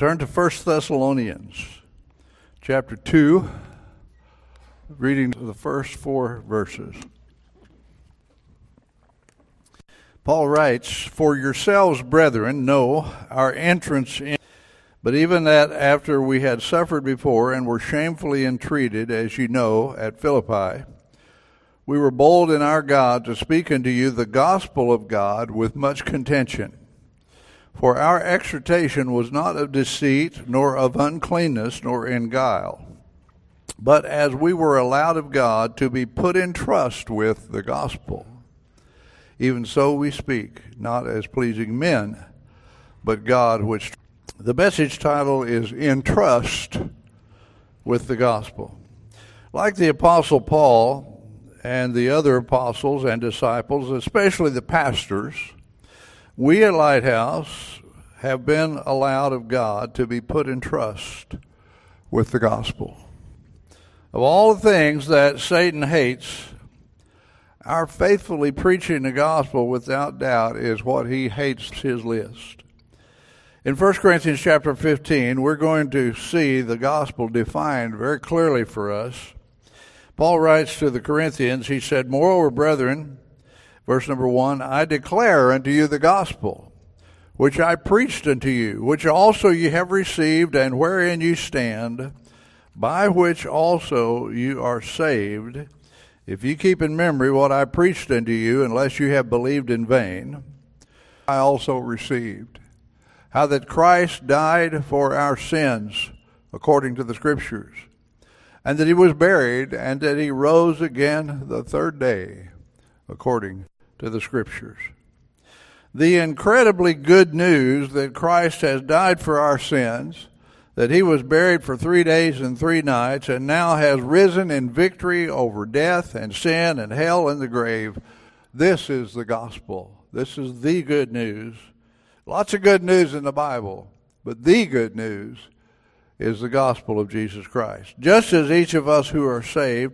Turn to 1 Thessalonians chapter 2, reading the first 4 verses. Paul writes, "For yourselves, brethren, know our entrance in, but even that after we had suffered before and were shamefully entreated, as you know, at Philippi, we were bold in our God to speak unto you the gospel of God with much contention. For our exhortation was not of deceit, nor of uncleanness, nor in guile. But as we were allowed of God to be put in trust with the gospel, even so we speak, not as pleasing men, but God which..." The message title is "In Trust with the Gospel." Like the Apostle Paul and the other apostles and disciples, especially the pastors, we at Lighthouse have been allowed of God to be put in trust with the gospel. Of all the things that Satan hates, our faithfully preaching the gospel without doubt is what he hates his list. In 1 Corinthians chapter 15, we're going to see the gospel defined very clearly for us. Paul writes to the Corinthians, he said, "Moreover, brethren," verse number 1, "I declare unto you the gospel, which I preached unto you, which also ye have received, and wherein you stand, by which also you are saved, if ye keep in memory what I preached unto you, unless you have believed in vain. I also received, how that Christ died for our sins, according to the Scriptures, and that he was buried, and that he rose again the third day, according to the Scriptures." The incredibly good news that Christ has died for our sins, that he was buried for 3 days and 3 nights, and now has risen in victory over death and sin and hell and the grave. This is the gospel. This is the good news. Lots of good news in the Bible, but the good news is the gospel of Jesus Christ. Just as each of us who are saved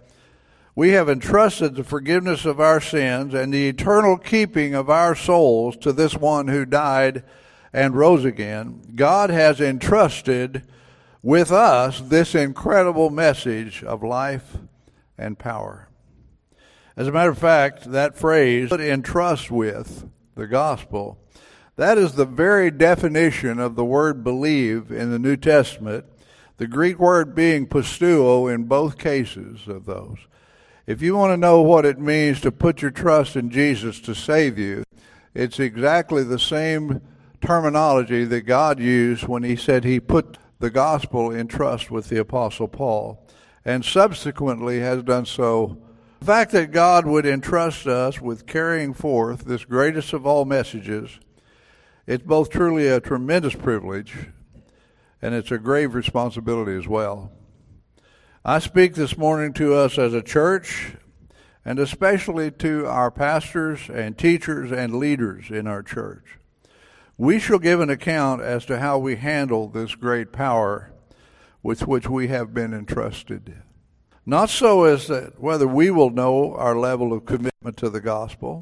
we have entrusted the forgiveness of our sins and the eternal keeping of our souls to this one who died and rose again, God has entrusted with us this incredible message of life and power. As a matter of fact, that phrase, "put in trust with the gospel," that is the very definition of the word believe in the New Testament, the Greek word being pisteuo in both cases of those. If you want to know what it means to put your trust in Jesus to save you, it's exactly the same terminology that God used when he said he put the gospel in trust with the Apostle Paul, and subsequently has done so. The fact that God would entrust us with carrying forth this greatest of all messages, it's both truly a tremendous privilege, and it's a grave responsibility as well. I speak this morning to us as a church, and especially to our pastors and teachers and leaders in our church. We shall give an account as to how we handle this great power with which we have been entrusted. Not so as that whether we will know our level of commitment to the gospel.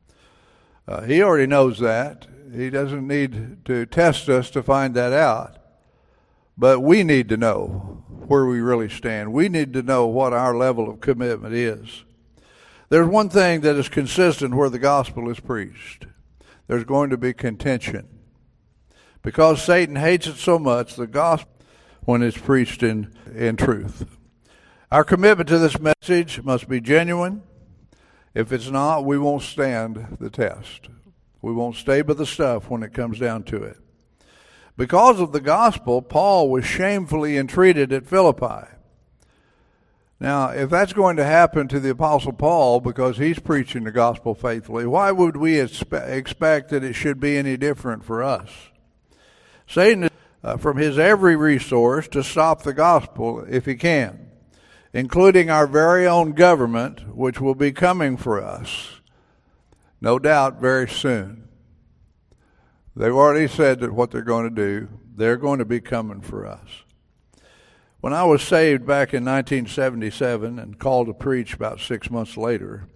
He already knows that. He doesn't need to test us to find that out. But we need to know where we really stand. We need to know what our level of commitment is. There's one thing that is consistent where the gospel is preached. There's going to be contention. Because Satan hates it so much, the gospel, when it's preached in truth. Our commitment to this message must be genuine. If it's not, we won't stand the test. We won't stay by the stuff when it comes down to it. Because of the gospel, Paul was shamefully entreated at Philippi. Now, if that's going to happen to the Apostle Paul because he's preaching the gospel faithfully, why would we expect that it should be any different for us? Satan is from his every resource to stop the gospel if he can, including our very own government, which will be coming for us, no doubt, very soon. They've already said that what they're going to do, they're going to be coming for us. When I was saved back in 1977 and called to preach about 6 months later,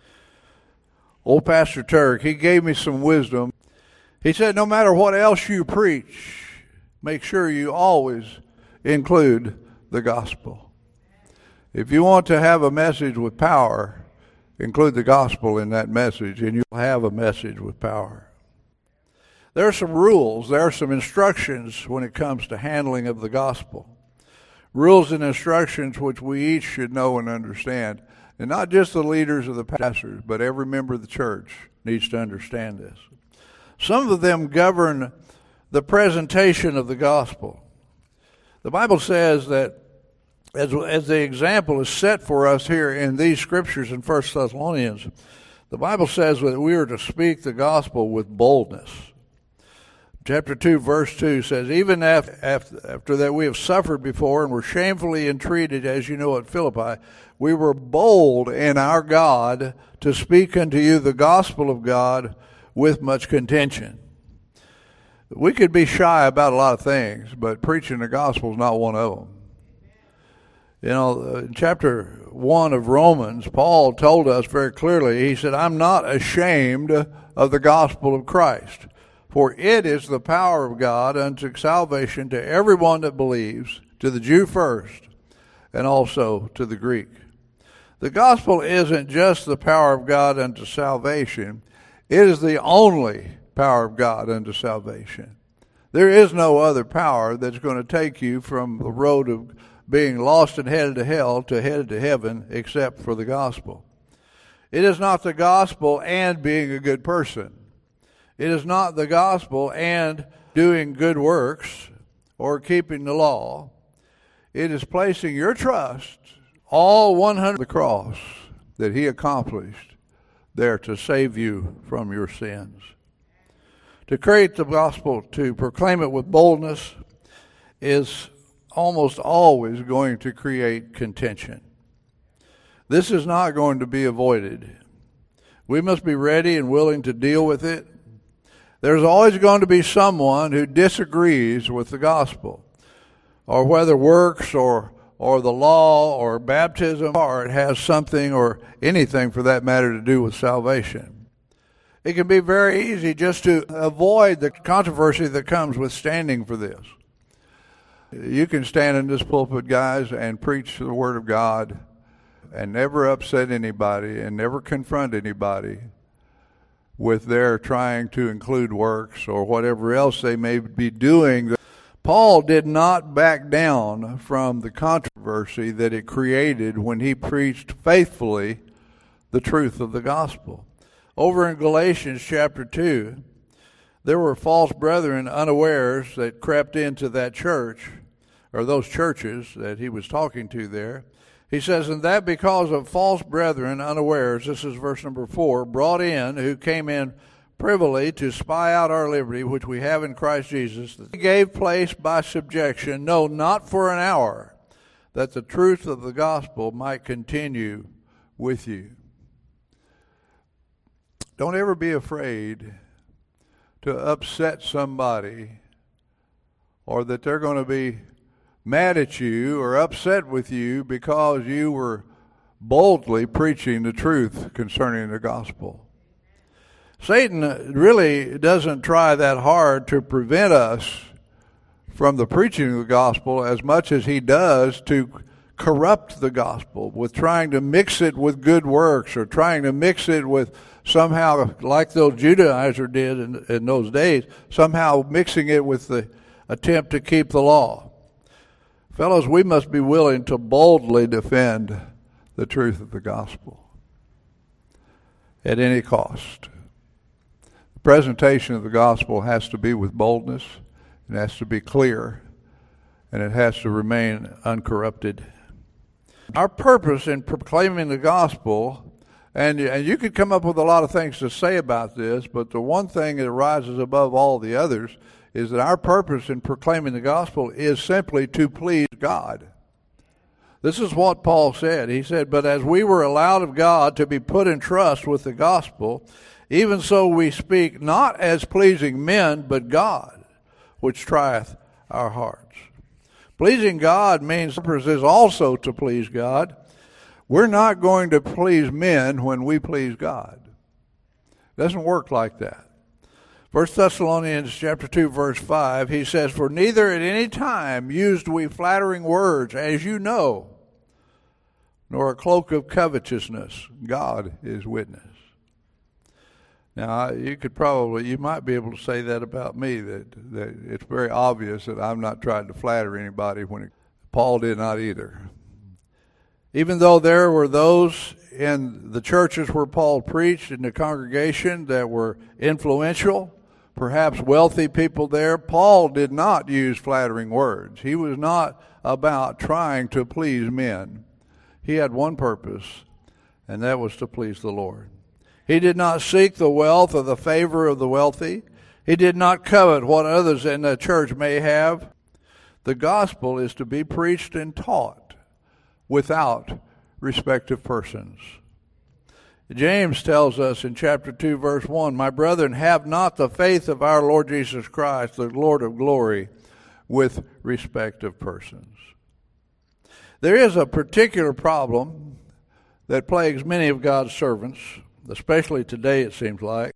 old Pastor Turk, he gave me some wisdom. He said, no matter what else you preach, make sure you always include the gospel. If you want to have a message with power, include the gospel in that message, and you'll have a message with power. There are some rules, there are some instructions when it comes to handling of the gospel. Rules and instructions which we each should know and understand. And not just the leaders or the pastors, but every member of the church needs to understand this. Some of them govern the presentation of the gospel. The Bible says that as the example is set for us here in these scriptures in 1 Thessalonians, the Bible says that we are to speak the gospel with boldness. Chapter 2, verse 2 says, even after that we have suffered before and were shamefully entreated, as you know, at Philippi, we were bold in our God to speak unto you the gospel of God with much contention. We could be shy about a lot of things, but preaching the gospel is not one of them. You know, in chapter 1 of Romans, Paul told us very clearly, he said, I'm not ashamed of the gospel of Christ. For it is the power of God unto salvation to everyone that believes, to the Jew first, and also to the Greek. The gospel isn't just the power of God unto salvation. It is the only power of God unto salvation. There is no other power that's going to take you from the road of being lost and headed to hell to headed to heaven except for the gospel. It is not the gospel and being a good person. It is not the gospel and doing good works or keeping the law. It is placing your trust, all 100 the cross that he accomplished there to save you from your sins. To create the gospel, to proclaim it with boldness, is almost always going to create contention. This is not going to be avoided. We must be ready and willing to deal with it. There's always going to be someone who disagrees with the gospel, or whether works or the law or baptism, or it has something or anything for that matter to do with salvation. It can be very easy just to avoid the controversy that comes with standing for this. You can stand in this pulpit, guys, and preach the Word of God and never upset anybody and never confront anybody with their trying to include works or whatever else they may be doing. Paul did not back down from the controversy that it created when he preached faithfully the truth of the gospel. Over in Galatians chapter 2, there were false brethren unawares that crept into that church, or those churches that he was talking to there. He says, and that because of false brethren unawares, this is verse number 4, brought in, who came in privily to spy out our liberty, which we have in Christ Jesus, that he gave place by subjection, no, not for an hour, that the truth of the gospel might continue with you. Don't ever be afraid to upset somebody, or that they're going to be mad at you or upset with you because you were boldly preaching the truth concerning the gospel. Satan really doesn't try that hard to prevent us from the preaching of the gospel as much as he does to corrupt the gospel with trying to mix it with good works, or trying to mix it with somehow, like those Judaizers did in those days, somehow mixing it with the attempt to keep the law. Fellows, we must be willing to boldly defend the truth of the gospel at any cost. The presentation of the gospel has to be with boldness, it has to be clear, and it has to remain uncorrupted. Our purpose in proclaiming the gospel, and you could come up with a lot of things to say about this, but the one thing that rises above all the others is that our purpose in proclaiming the gospel is simply to please God. This is what Paul said. He said, but as we were allowed of God to be put in trust with the gospel, even so we speak not as pleasing men, but God, which trieth our hearts. Pleasing God means purpose is also to please God. We're not going to please men when we please God. It doesn't work like that. 1 Thessalonians chapter 2, verse 5, he says, "For neither at any time used we flattering words, as you know, nor a cloak of covetousness. God is witness." Now, you might be able to say that about me, that it's very obvious that I'm not trying to flatter anybody Paul did not either. Even though there were those in the churches where Paul preached in the congregation that were influential, perhaps wealthy people there, Paul did not use flattering words. He was not about trying to please men. He had one purpose, and that was to please the Lord. He did not seek the wealth or the favor of the wealthy. He did not covet what others in the church may have. The gospel is to be preached and taught without respect of persons. James tells us in chapter 2, verse 1, "My brethren, have not the faith of our Lord Jesus Christ, the Lord of glory, with respect of persons." There is a particular problem that plagues many of God's servants, especially today, it seems like.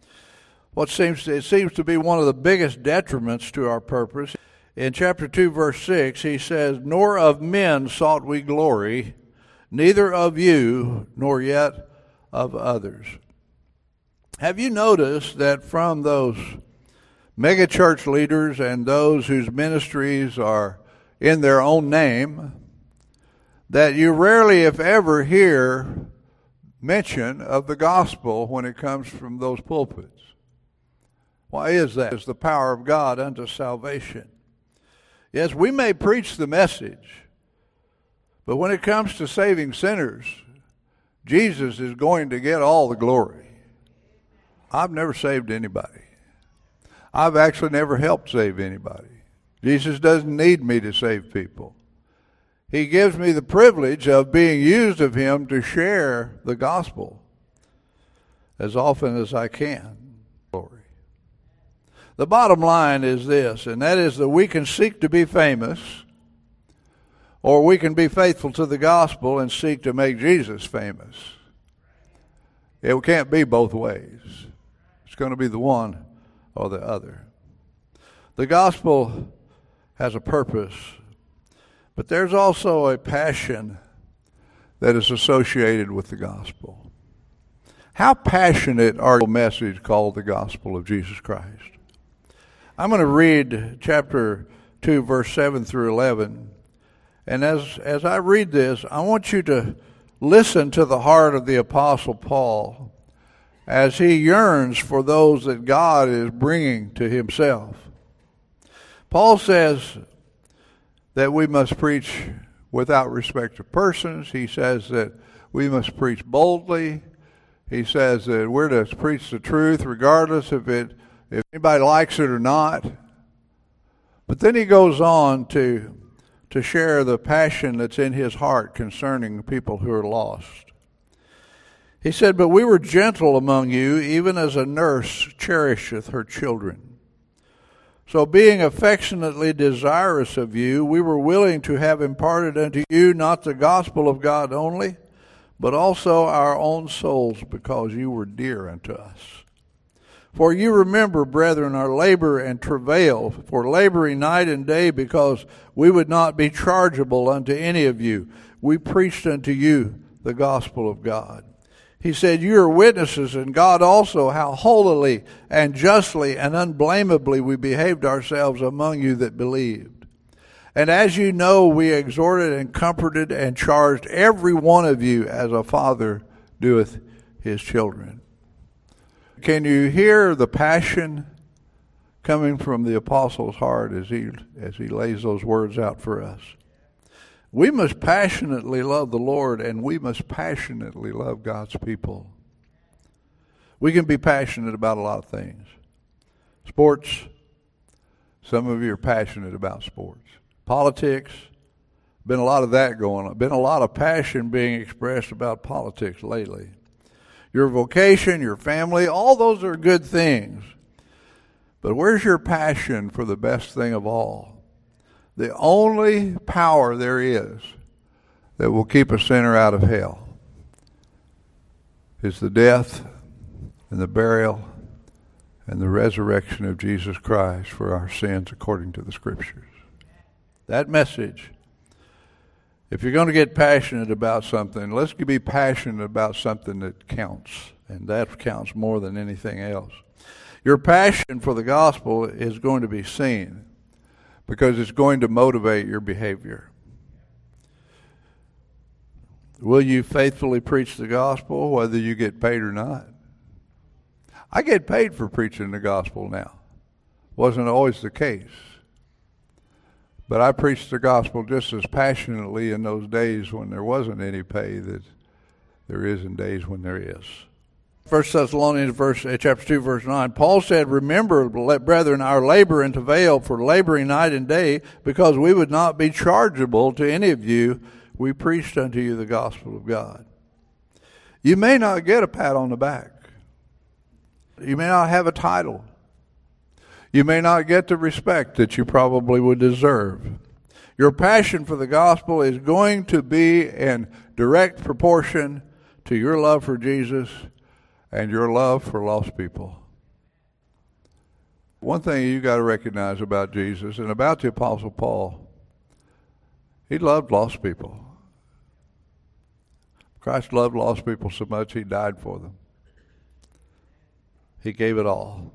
It seems to be one of the biggest detriments to our purpose. In chapter 2, verse 6, he says, "Nor of men sought we glory, neither of you, nor yet of others." Have you noticed that from those megachurch leaders and those whose ministries are in their own name, that you rarely, if ever, hear mention of the gospel when it comes from those pulpits? Why is that? It's the power of God unto salvation. Yes, we may preach the message, but when it comes to saving sinners, Jesus is going to get all the glory. I've never saved anybody. I've actually never helped save anybody. Jesus doesn't need me to save people. He gives me the privilege of being used of him to share the gospel as often as I can. Glory. The bottom line is this, and that is that we can seek to be famous, or we can be faithful to the gospel and seek to make Jesus famous. It can't be both ways. It's going to be the one or the other. The gospel has a purpose, but there's also a passion that is associated with the gospel. How passionate are your message called the gospel of Jesus Christ? I'm going to read chapter 2, verse 7 through 11. And as I read this, I want you to listen to the heart of the Apostle Paul as he yearns for those that God is bringing to himself. Paul says that we must preach without respect of persons. He says that we must preach boldly. He says that we're to preach the truth regardless if anybody likes it or not. But then he goes on to share the passion that's in his heart concerning the people who are lost. He said, "But we were gentle among you, even as a nurse cherisheth her children. So being affectionately desirous of you, we were willing to have imparted unto you not the gospel of God only, but also our own souls, because you were dear unto us. For you remember, brethren, our labor and travail, for laboring night and day, because we would not be chargeable unto any of you. We preached unto you the gospel of God." He said, "You are witnesses, and God also, how holily and justly and unblameably we behaved ourselves among you that believed. And as you know, we exhorted and comforted and charged every one of you as a father doeth his children." Can you hear the passion coming from the apostle's heart as he lays those words out for us? We must passionately love the Lord, and we must passionately love God's people. We can be passionate about a lot of things. Sports, some of you are passionate about sports. Politics, been a lot of that going on. Been a lot of passion being expressed about politics lately. Your vocation, your family, all those are good things. But where's your passion for the best thing of all? The only power there is that will keep a sinner out of hell is the death and the burial and the resurrection of Jesus Christ for our sins according to the Scriptures. That message, if you're going to get passionate about something, let's be passionate about something that counts, and that counts more than anything else. Your passion for the gospel is going to be seen because it's going to motivate your behavior. Will you faithfully preach the gospel whether you get paid or not? I get paid for preaching the gospel now. Wasn't always the case. But I preached the gospel just as passionately in those days when there wasn't any pay that there is in days when there is. 1 Thessalonians chapter 2, verse 9, Paul said, "Remember, brethren, our labor and travail for laboring night and day, because we would not be chargeable to any of you. We preached unto you the gospel of God." You may not get a pat on the back. You may not have a title. You may not get the respect that you probably would deserve. Your passion for the gospel is going to be in direct proportion to your love for Jesus and your love for lost people. One thing you got to recognize about Jesus and about the Apostle Paul, he loved lost people. Christ loved lost people so much he died for them. He gave it all.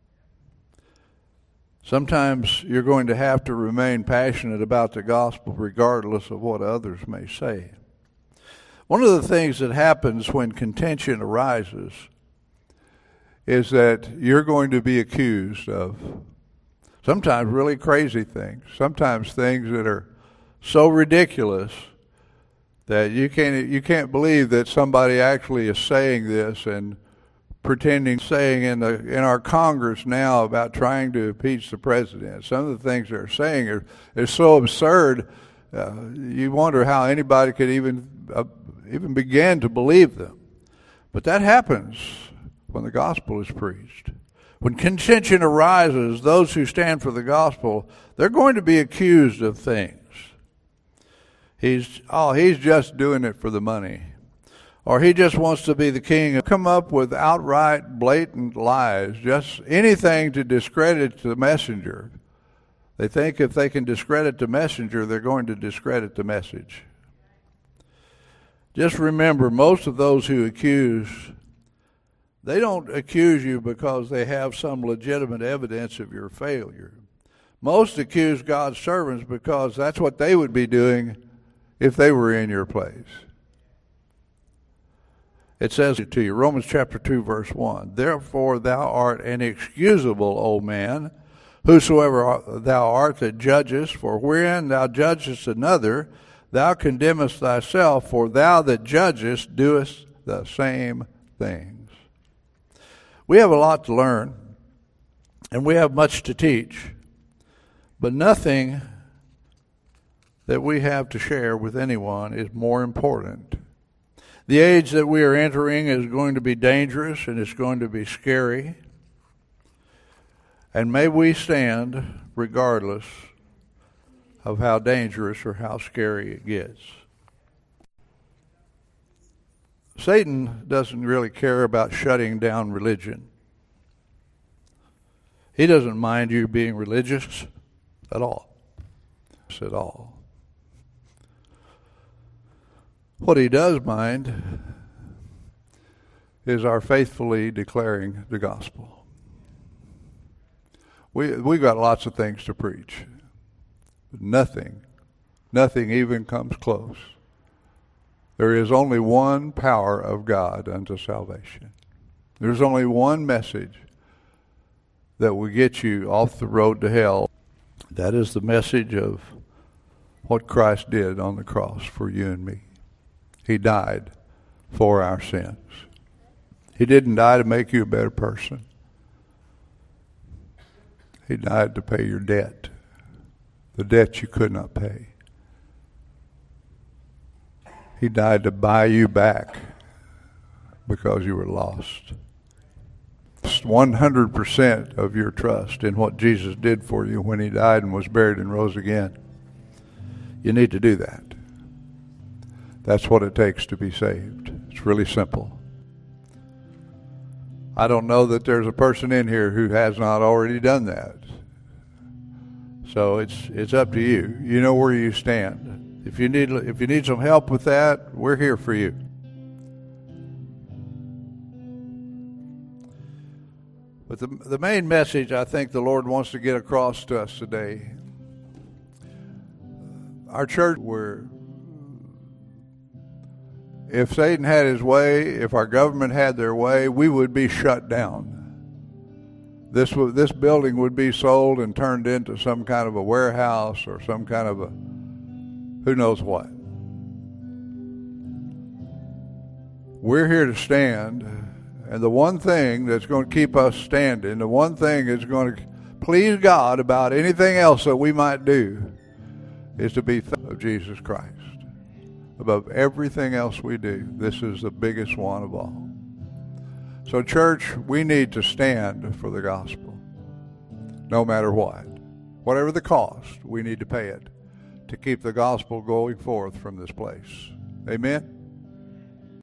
Sometimes you're going to have to remain passionate about the gospel regardless of what others may say. One of the things that happens when contention arises is that you're going to be accused of sometimes really crazy things, sometimes things that are so ridiculous that you can't believe that somebody actually is saying this and saying in our Congress now about trying to impeach the president. Some of the things they're saying are so absurd. You wonder how anybody could even begin to believe them. But that happens when the gospel is preached. When contention arises, those who stand for the gospel, they're going to be accused of things. He's just doing it for the money. Or he just wants to be the king and come up with outright, blatant lies, just anything to discredit the messenger. They think if they can discredit the messenger, they're going to discredit the message. Just remember, most of those who accuse, they don't accuse you because they have some legitimate evidence of your failure. Most accuse God's servants because that's what they would be doing if they were in your place. It says to you, Romans chapter 2, verse 1, "Therefore thou art inexcusable, O man, whosoever thou art that judgest, for wherein thou judgest another, thou condemnest thyself, for thou that judgest doest the same things." We have a lot to learn, and we have much to teach, but nothing that we have to share with anyone is more important. The age that we are entering is going to be dangerous and it's going to be scary. And may we stand regardless of how dangerous or how scary it gets. Satan doesn't really care about shutting down religion. He doesn't mind you being religious at all. At all. What he does mind is our faithfully declaring the gospel. We've got lots of things to preach. But nothing even comes close. There is only one power of God unto salvation. There's only one message that will get you off the road to hell. That is the message of what Christ did on the cross for you and me. He died for our sins. He didn't die to make you a better person. He died to pay your debt, the debt you could not pay. He died to buy you back because you were lost. 100% of your trust in what Jesus did for you when he died and was buried and rose again. You need to do that. That's what it takes to be saved. It's really simple. I don't know that there's a person in here who has not already done that. So it's up to you. You know where you stand. If you need some help with that, we're here for you. But the main message I think the Lord wants to get across to us today, our church, where if Satan had his way, if our government had their way, we would be shut down. This building would be sold and turned into some kind of a warehouse or some kind of a who knows what. We're here to stand, and the one thing that's going to keep us standing, the one thing that's going to please God about anything else that we might do, is to be of Jesus Christ. Above everything else we do, this is the biggest one of all. So church, we need to stand for the gospel, no matter what. Whatever the cost, we need to pay it to keep the gospel going forth from this place. Amen?